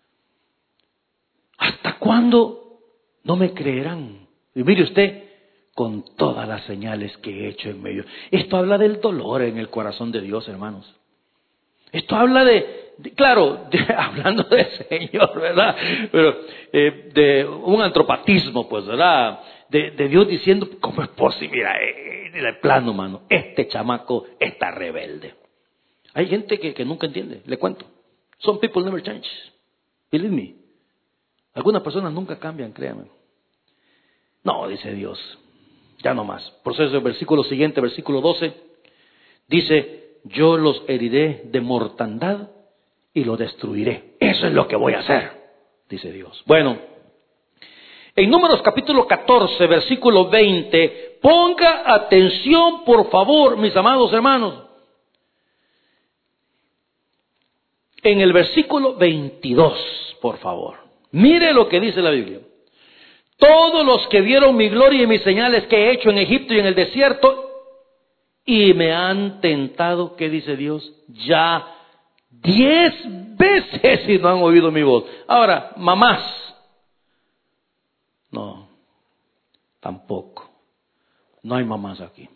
¿Hasta cuándo no me creerán? Y mire usted, con todas las señales que he hecho en medio. Esto habla del dolor en el corazón de Dios, hermanos. Esto habla de, de claro, de, hablando del Señor, ¿verdad? Pero eh, de un antropatismo, pues, ¿verdad? De, de Dios diciendo, ¿cómo es posible? Mira, eh, en el plano humano, este chamaco está rebelde. Hay gente que, que nunca entiende, le cuento. Some people never change. Believe me. Algunas personas nunca cambian, créanme. No, dice Dios. Ya no más. Por eso el versículo siguiente, versículo doce, dice, yo los heriré de mortandad y los destruiré. Eso es lo que voy a hacer, dice Dios. Bueno, en Números capítulo catorce, versículo veinte, ponga atención por favor, mis amados hermanos. En el versículo veintidós, por favor. Mire lo que dice la Biblia. Todos los que vieron mi gloria y mis señales que he hecho en Egipto y en el desierto y me han tentado, ¿qué dice Dios? Ya Diez veces y no han oído mi voz. Ahora, mamás. No, tampoco. No hay mamás aquí.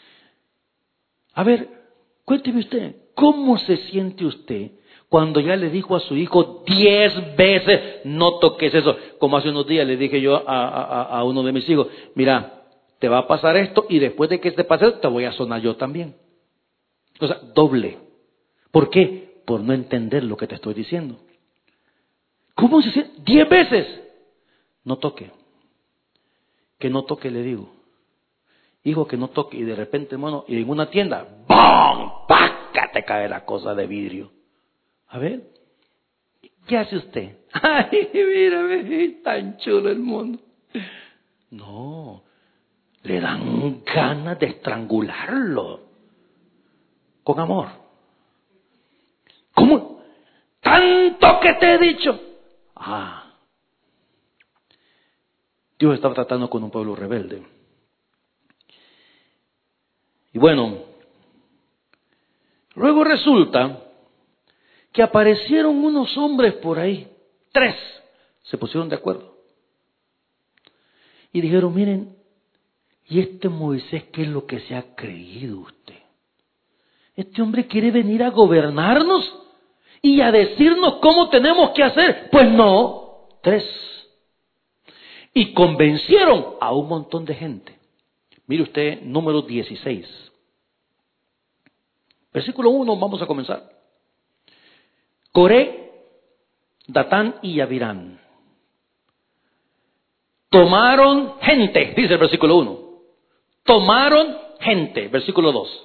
A ver, cuénteme usted, ¿cómo se siente usted cuando ya le dijo a su hijo diez veces, no toques eso? Como hace unos días le dije yo a, a, a uno de mis hijos, mira, te va a pasar esto y después de que te pase esto, te voy a sonar yo también. O sea, doble. ¿Por qué? Por no entender lo que te estoy diciendo. ¿Cómo se siente? Diez veces. No toque. Que no toque, le digo. Hijo, que no toque. Y de repente, hermano, y en una tienda, ¡bum! ¡Paca! Te cae la cosa de vidrio. A ver, ¿qué hace usted? ¡Ay, mírame! Tan chulo el mundo. No, le dan ganas de estrangularlo. Con amor. ¿Cómo? ¿Tanto que te he dicho? Ah. Dios estaba tratando con un pueblo rebelde. Y bueno, luego resulta que aparecieron unos hombres por ahí. Tres se pusieron de acuerdo. Y dijeron, miren, ¿y este Moisés qué es lo que se ha creído usted? Este hombre quiere venir a gobernarnos y a decirnos cómo tenemos que hacer. Pues no, tres. Y convencieron a un montón de gente. Mire usted, número dieciséis. Versículo uno, vamos a comenzar. Coré, Datán y Abirán tomaron gente, dice el versículo uno. Tomaron gente, versículo dos.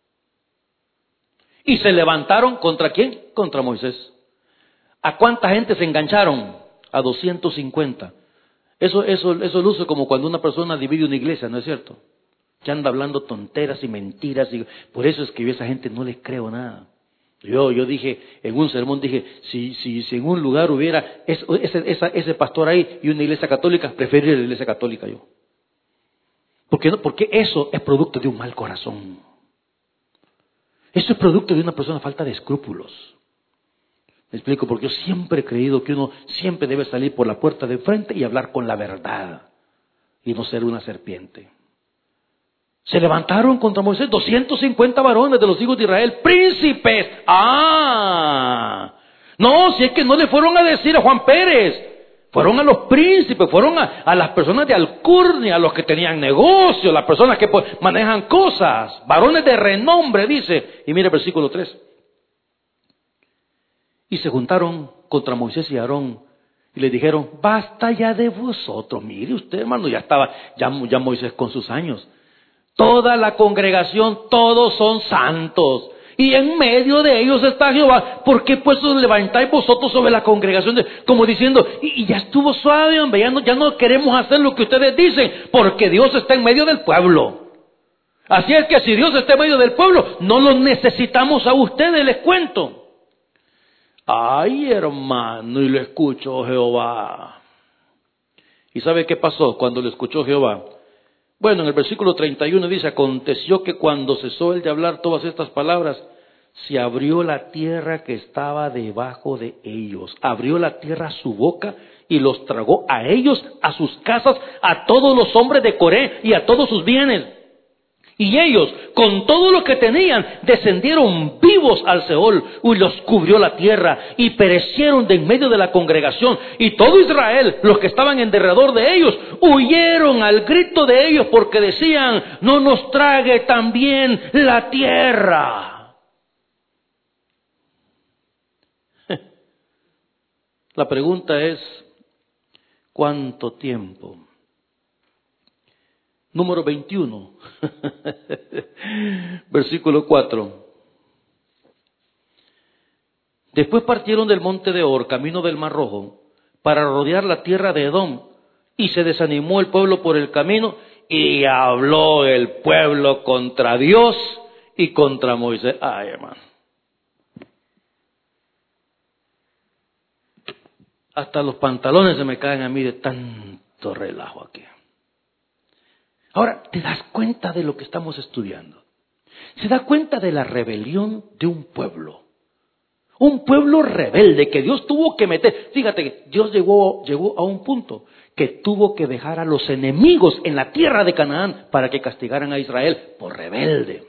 Y se levantaron ¿contra quién? Contra Moisés. ¿A cuánta gente se engancharon? A doscientos cincuenta. Eso, eso, eso luce como cuando una persona divide una iglesia, ¿no es cierto? Que anda hablando tonteras y mentiras. Y por eso es que yo a esa gente no les creo nada. Yo, yo dije, en un sermón dije, si, si, si en un lugar hubiera ese, ese, esa, ese pastor ahí y una iglesia católica, preferiría la iglesia católica yo. ¿Por qué no? Porque eso es producto de un mal corazón. Eso es producto de una persona falta de escrúpulos. Me explico, porque yo siempre he creído que uno siempre debe salir por la puerta de frente y hablar con la verdad y no ser una serpiente. Se levantaron contra Moisés doscientos cincuenta varones de los hijos de Israel, príncipes. ¡Ah! No, si es que no le fueron a decir a Juan Pérez. Fueron a los príncipes, fueron a, a las personas de alcurnia, a los que tenían negocios, las personas que pues, manejan cosas, varones de renombre, dice. Y mire el versículo tres. Y se juntaron contra Moisés y Aarón y le dijeron, basta ya de vosotros. Mire usted, hermano, ya estaba ya, ya Moisés con sus años. Toda la congregación, todos son santos. Y en medio de ellos está Jehová. ¿Por qué pues os levantáis vosotros sobre la congregación? De, como diciendo, y, y ya estuvo suave, hombre, ya no, ya no queremos hacer lo que ustedes dicen, porque Dios está en medio del pueblo. Así es que si Dios está en medio del pueblo, no los necesitamos a ustedes, les cuento. Ay, hermano, y lo escuchó Jehová. ¿Y sabe qué pasó cuando lo escuchó Jehová? Bueno, en el versículo treinta y uno dice, aconteció que cuando cesó él de hablar todas estas palabras, se abrió la tierra que estaba debajo de ellos. Abrió la tierra su boca y los tragó a ellos, a sus casas, a todos los hombres de Coré y a todos sus bienes. Y ellos, con todo lo que tenían, descendieron vivos al Seol, y los cubrió la tierra, y perecieron de en medio de la congregación. Y todo Israel, los que estaban en derredor de ellos, huyeron al grito de ellos, porque decían, no nos trague también la tierra. La pregunta es, ¿cuánto tiempo? Número veintiuno, versículo cuatro. Después partieron del monte de Or, camino del Mar Rojo, para rodear la tierra de Edom, y se desanimó el pueblo por el camino, y habló el pueblo contra Dios y contra Moisés. Ay, hermano. Hasta los pantalones se me caen a mí de tanto relajo aquí. Ahora, ¿te das cuenta de lo que estamos estudiando? Se da cuenta de la rebelión de un pueblo. Un pueblo rebelde que Dios tuvo que meter. Fíjate que Dios llegó, llegó a un punto que tuvo que dejar a los enemigos en la tierra de Canaán para que castigaran a Israel por rebelde.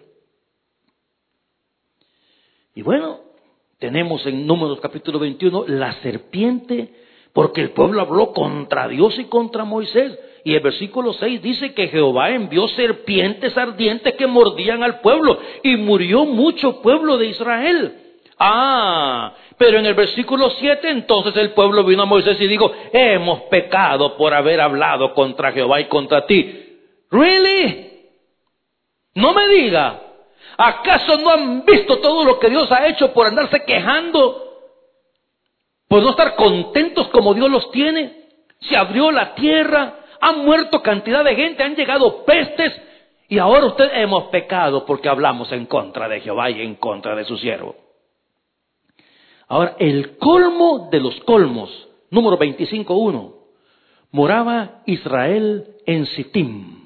Y bueno, tenemos en Números capítulo veintiuno la serpiente, porque el pueblo habló contra Dios y contra Moisés. Y el versículo seis dice que Jehová envió serpientes ardientes que mordían al pueblo y murió mucho pueblo de Israel. Ah, pero en el versículo siete entonces el pueblo vino a Moisés y dijo, hemos pecado por haber hablado contra Jehová y contra ti. ¿Really? No me diga, ¿acaso no han visto todo lo que Dios ha hecho por andarse quejando? Por no estar contentos como Dios los tiene. Se abrió la tierra, han muerto cantidad de gente, han llegado pestes y ahora ustedes hemos pecado porque hablamos en contra de Jehová y en contra de su siervo. Ahora, el colmo de los colmos, número veinticinco uno, moraba Israel en Sittim.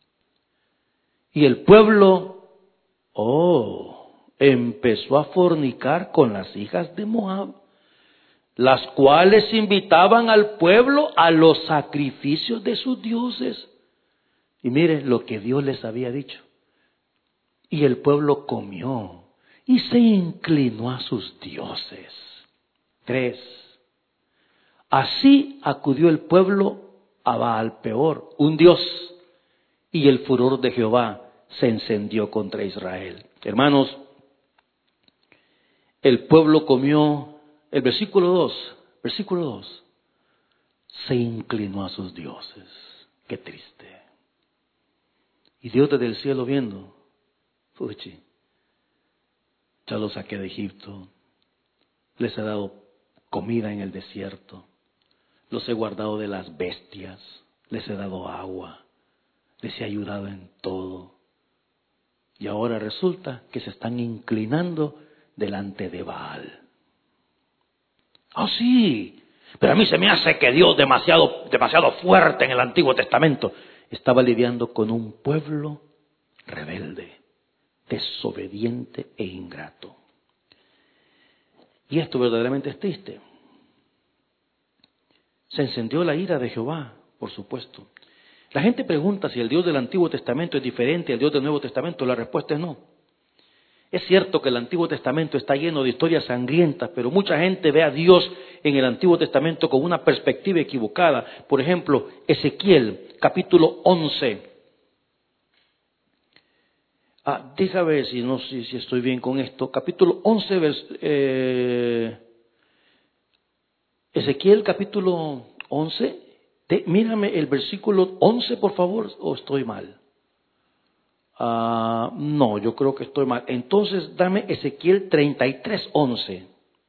Y el pueblo, oh, empezó a fornicar con las hijas de Moab, las cuales invitaban al pueblo a los sacrificios de sus dioses. Y miren lo que Dios les había dicho. Y el pueblo comió y se inclinó a sus dioses. Tres. Así acudió el pueblo a Baal Peor, un dios, y el furor de Jehová se encendió contra Israel. Hermanos, el pueblo comió, el versículo dos, versículo dos, se inclinó a sus dioses. Qué triste. Y Dios desde el cielo viendo, fuchi, ya los saqué de Egipto, les he dado comida en el desierto, los he guardado de las bestias, les he dado agua, les he ayudado en todo. Y ahora resulta que se están inclinando delante de Baal. ¡Oh, sí! Pero a mí se me hace que Dios, demasiado, demasiado fuerte en el Antiguo Testamento, estaba lidiando con un pueblo rebelde, desobediente e ingrato. Y esto verdaderamente es triste. Se encendió la ira de Jehová, por supuesto. La gente pregunta si el Dios del Antiguo Testamento es diferente al Dios del Nuevo Testamento. La respuesta es no. Es cierto que el Antiguo Testamento está lleno de historias sangrientas, pero mucha gente ve a Dios en el Antiguo Testamento con una perspectiva equivocada. Por ejemplo, Ezequiel, capítulo once. Ah, déjame ver si no sé si estoy bien con esto. Capítulo once, vers, eh, Ezequiel, capítulo once. De, mírame el versículo once, por favor, o estoy mal. Ah, no, yo creo que estoy mal. Entonces, dame Ezequiel treinta y tres, once.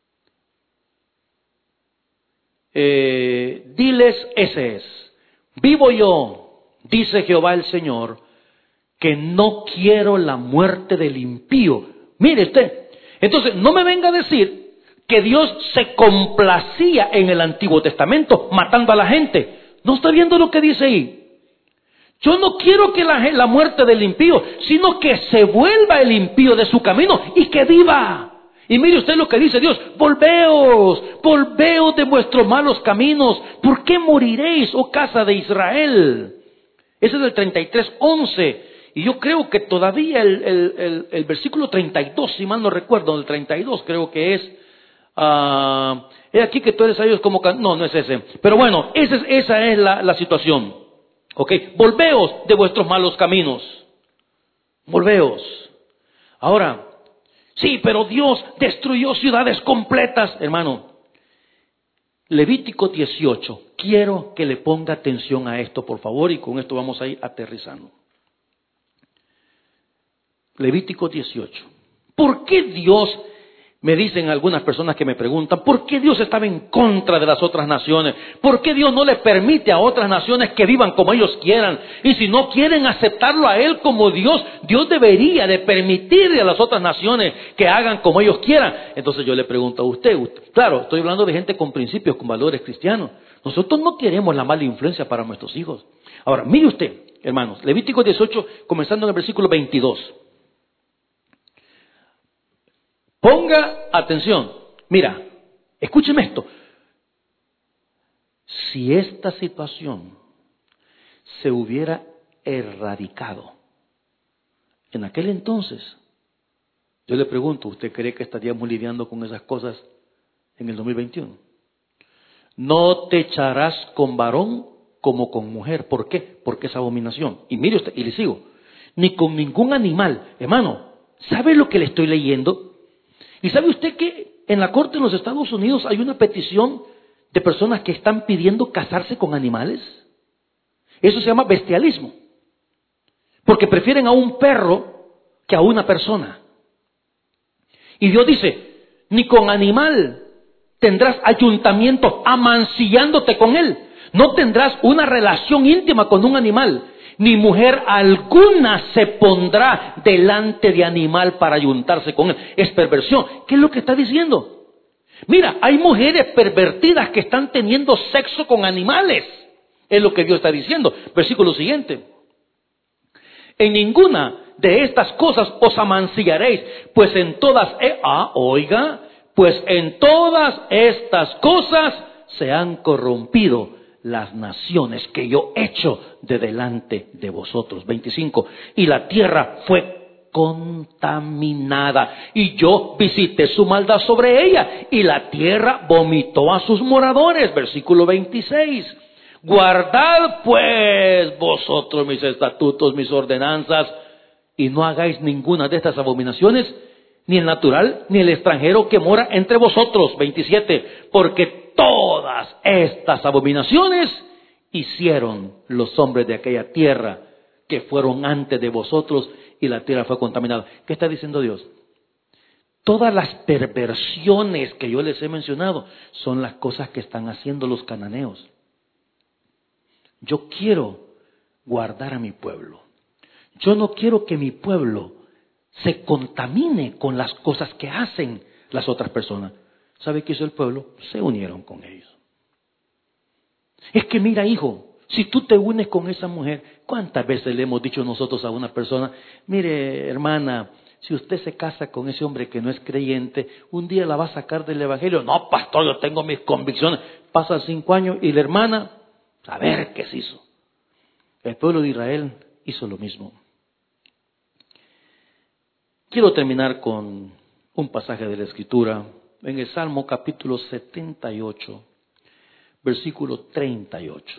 Eh, diles, ese es. Vivo yo, dice Jehová el Señor, que no quiero la muerte del impío. Mire usted, entonces no me venga a decir que Dios se complacía en el Antiguo Testamento matando a la gente. ¿No está viendo lo que dice ahí? Yo no quiero que la, la muerte del impío, sino que se vuelva el impío de su camino y que viva. Y mire usted lo que dice Dios, volveos, volveos de vuestros malos caminos. ¿Por qué moriréis, oh casa de Israel? Ese es el treinta y tres, once. Y yo creo que todavía el, el, el, el versículo treinta y dos, si mal no recuerdo, el treinta y dos creo que es... Uh, he aquí que tú eres a ellos como... Can... No, no es ese. Pero bueno, esa es, esa es la, la situación. Ok, volveos de vuestros malos caminos. Volveos. Ahora, sí, pero Dios destruyó ciudades completas, hermano. Levítico dieciocho. Quiero que le ponga atención a esto, por favor, y con esto vamos a ir aterrizando. Levítico dieciocho. ¿Por qué Dios, me dicen algunas personas que me preguntan, por qué Dios estaba en contra de las otras naciones? ¿Por qué Dios no le permite a otras naciones que vivan como ellos quieran? Y si no quieren aceptarlo a Él como Dios, Dios debería de permitirle a las otras naciones que hagan como ellos quieran. Entonces yo le pregunto a usted, usted, claro, estoy hablando de gente con principios, con valores cristianos. Nosotros no queremos la mala influencia para nuestros hijos. Ahora, mire usted, hermanos, Levítico dieciocho, comenzando en el versículo veintidós. Ponga atención, Mira, escúcheme esto. Si esta situación se hubiera erradicado en aquel entonces, yo le pregunto, ¿usted cree que estaríamos lidiando con esas cosas en el dos mil veintiuno? No te echarás con varón como con mujer. ¿Por qué? Porque es abominación. Y mire usted, y le sigo, ni con ningún animal. Hermano, ¿sabe lo que le estoy leyendo? ¿Y sabe usted que en la corte en los Estados Unidos hay una petición de personas que están pidiendo casarse con animales? Eso se llama bestialismo. Porque prefieren a un perro que a una persona. Y Dios dice, ni con animal tendrás ayuntamiento amancillándote con él. No tendrás una relación íntima con un animal. Ni mujer alguna se pondrá delante de animal para ayuntarse con él. Es perversión. ¿Qué es lo que está diciendo? Mira, hay mujeres pervertidas que están teniendo sexo con animales. Es lo que Dios está diciendo. Versículo siguiente. En ninguna de estas cosas os amancillaréis, pues en todas, eh, ah, oiga, pues en todas estas cosas se han corrompido las naciones que yo echo de delante de vosotros. veinticinco. Y la tierra fue contaminada, y yo visité su maldad sobre ella, y la tierra vomitó a sus moradores. Versículo veintiséis. Guardad pues vosotros mis estatutos, mis ordenanzas, y no hagáis ninguna de estas abominaciones, ni el natural, ni el extranjero que mora entre vosotros. veintisiete. Porque todas estas abominaciones hicieron los hombres de aquella tierra que fueron antes de vosotros, y la tierra fue contaminada. ¿Qué está diciendo Dios? Todas las perversiones que yo les he mencionado son las cosas que están haciendo los cananeos. Yo quiero guardar a mi pueblo. Yo no quiero que mi pueblo se contamine con las cosas que hacen las otras personas. ¿Sabe qué hizo el pueblo? Se unieron con ellos. Es que mira, hijo, si tú te unes con esa mujer, ¿cuántas veces le hemos dicho nosotros a una persona, mire, hermana, si usted se casa con ese hombre que no es creyente, un día la va a sacar del evangelio? No, pastor, yo tengo mis convicciones. Pasan cinco años y la hermana, a ver qué se hizo. El pueblo de Israel hizo lo mismo. Quiero terminar con un pasaje de la Escritura en el Salmo capítulo setenta y ocho, versículo treinta y ocho.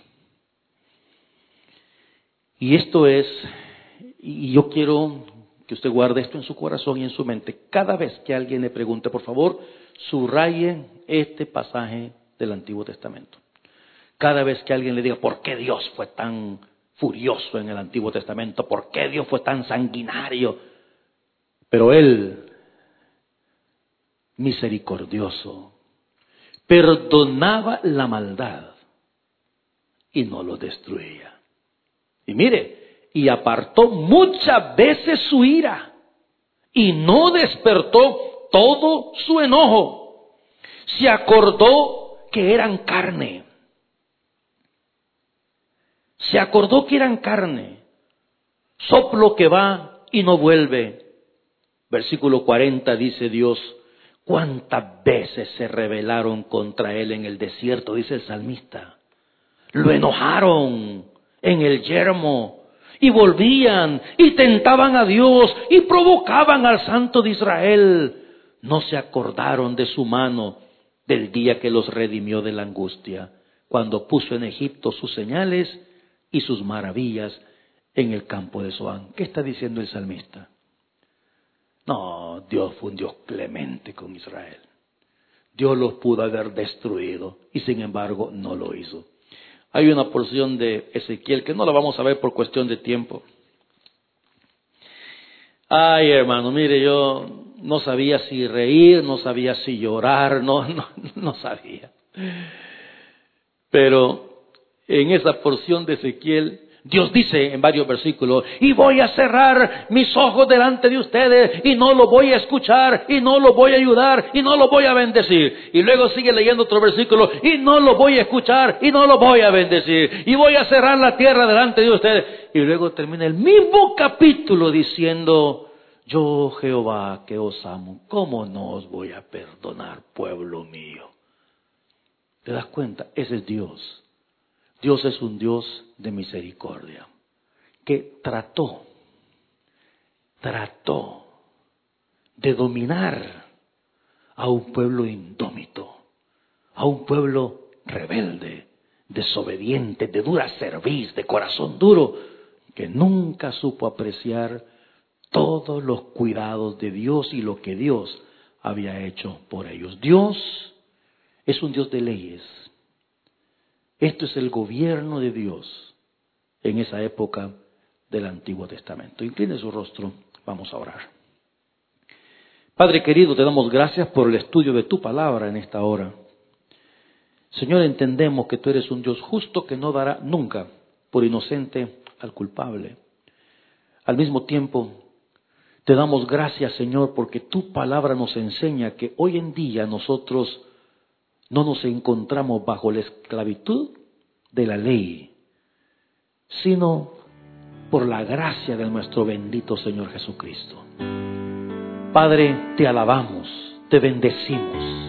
Y esto es, y yo quiero que usted guarde esto en su corazón y en su mente. Cada vez que alguien le pregunte, por favor, subraye este pasaje del Antiguo Testamento. Cada vez que alguien le diga, ¿por qué Dios fue tan furioso en el Antiguo Testamento? ¿Por qué Dios fue tan sanguinario? Pero Él, misericordioso, perdonaba la maldad y no lo destruía. Y mire, y apartó muchas veces su ira y no despertó todo su enojo. Se acordó que eran carne. Se acordó que eran carne, soplo que va y no vuelve. Versículo cuarenta dice Dios, cuántas veces se rebelaron contra él en el desierto, dice el salmista. Lo enojaron en el yermo y volvían y tentaban a Dios y provocaban al Santo de Israel. No se acordaron de su mano del día que los redimió de la angustia, cuando puso en Egipto sus señales y sus maravillas en el campo de Zoán. ¿Qué está diciendo el salmista? No, Dios fue un Dios clemente con Israel. Dios los pudo haber destruido y sin embargo no lo hizo. Hay una porción de Ezequiel que no la vamos a ver por cuestión de tiempo. Ay, hermano, mire, yo no sabía si reír, no sabía si llorar, no, no, no sabía. Pero en esa porción de Ezequiel, Dios dice en varios versículos, y voy a cerrar mis ojos delante de ustedes, y no lo voy a escuchar, y no lo voy a ayudar, y no lo voy a bendecir. Y luego sigue leyendo otro versículo, y no lo voy a escuchar, y no lo voy a bendecir. Y voy a cerrar la tierra delante de ustedes. Y luego termina el mismo capítulo diciendo, yo Jehová que os amo, ¿cómo no os voy a perdonar, pueblo mío? ¿Te das cuenta? Ese es Dios. Dios es un Dios de misericordia, que trató, trató de dominar a un pueblo indómito, a un pueblo rebelde, desobediente, de dura cerviz, de corazón duro, que nunca supo apreciar todos los cuidados de Dios y lo que Dios había hecho por ellos. Dios es un Dios de leyes. Esto es el gobierno de Dios en esa época del Antiguo Testamento. Incline su rostro, vamos a orar. Padre querido, te damos gracias por el estudio de tu palabra en esta hora. Señor, entendemos que tú eres un Dios justo que no dará nunca por inocente al culpable. Al mismo tiempo, te damos gracias, Señor, porque tu palabra nos enseña que hoy en día nosotros no nos encontramos bajo la esclavitud de la ley, sino por la gracia de nuestro bendito Señor Jesucristo. Padre, te alabamos, te bendecimos.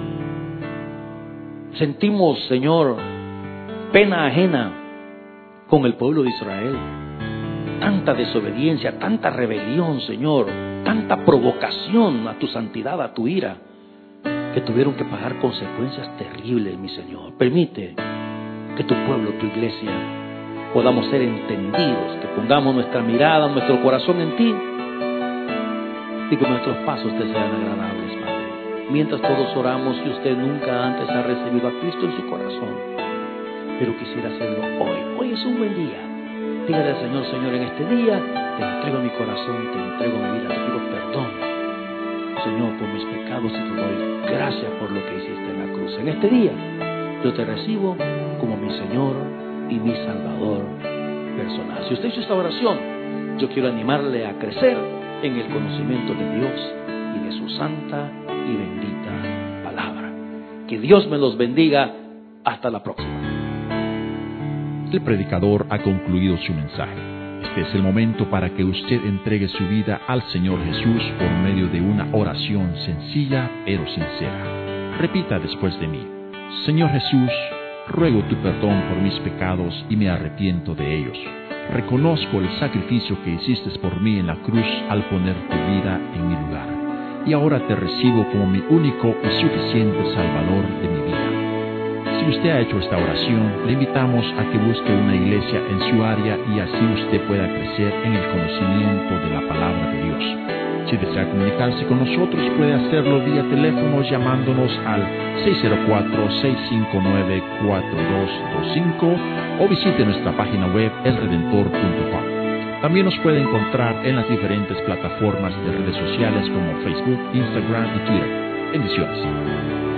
Sentimos, Señor, pena ajena con el pueblo de Israel. Tanta desobediencia, tanta rebelión, Señor, tanta provocación a tu santidad, a tu ira, que tuvieron que pagar consecuencias terribles, mi Señor. Permite que tu pueblo, tu iglesia, podamos ser entendidos, que pongamos nuestra mirada, nuestro corazón en ti, y que nuestros pasos te sean agradables, Padre. Mientras todos oramos y usted nunca antes ha recibido a Cristo en su corazón, pero quisiera hacerlo hoy. Hoy es un buen día. Dígale al Señor, Señor, en este día te entrego mi corazón, te entrego mi vida, te pido perdón, Señor, por mis pecados y te doy gracias por lo que hiciste en la cruz. En este día yo te recibo como mi Señor y mi Salvador personal. Si usted hizo esta oración, yo quiero animarle a crecer en el conocimiento de Dios y de su santa y bendita palabra. Que Dios me los bendiga. Hasta la próxima. El predicador ha concluido su mensaje. Este es el momento para que usted entregue su vida al Señor Jesús por medio de una oración sencilla pero sincera. Repita después de mí: Señor Jesús, ruego tu perdón por mis pecados y me arrepiento de ellos. Reconozco el sacrificio que hiciste por mí en la cruz al poner tu vida en mi lugar. Y ahora te recibo como mi único y suficiente Salvador de mi vida. Si usted ha hecho esta oración, le invitamos a que busque una iglesia en su área y así usted pueda crecer en el conocimiento de la palabra de Dios. Si desea comunicarse con nosotros, puede hacerlo vía teléfono llamándonos al seis cero cuatro, seis cinco nueve, cuatro dos dos cinco o visite nuestra página web el redentor punto com. También nos puede encontrar en las diferentes plataformas de redes sociales como Facebook, Instagram y Twitter. Bendiciones.